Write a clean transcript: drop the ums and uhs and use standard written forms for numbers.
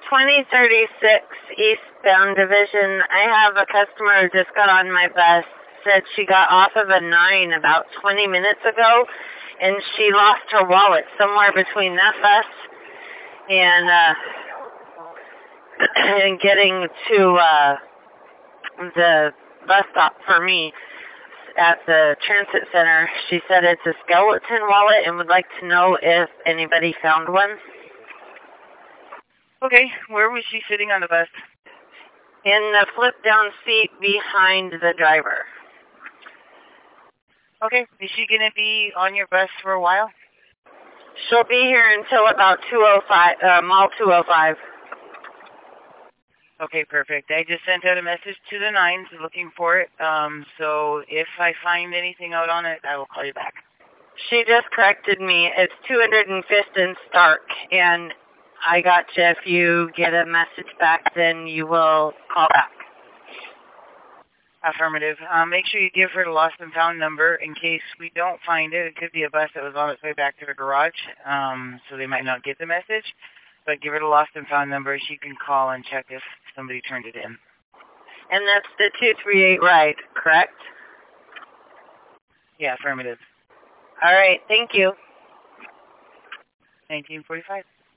2036 eastbound division. I have a customer who just got on my bus. Said she got off of a 9 about 20 minutes ago, and she lost her wallet somewhere between that bus and and getting to the bus stop for me at the transit center. She said it's a skeleton wallet and would like to know if anybody found one. Okay, where was she sitting on the bus? In the flip-down seat behind the driver. Okay, is she going to be on your bus for a while? She'll be here until about 2:05, mall 2:05. Okay, perfect. I just sent out a message to the 9s looking for it. So if I find anything out on it, I will call you back. She just corrected me. It's 205th and Stark, and I got you. If you get a message back, then you will call back. Affirmative. Make sure you give her the lost and found number in case we don't find it. It could be a bus that was on its way back to the garage, so they might not get the message. But give her the lost and found number. She can call and check if somebody turned it in. And that's the 238 ride, correct? Yeah, affirmative. All right, thank you. 1945.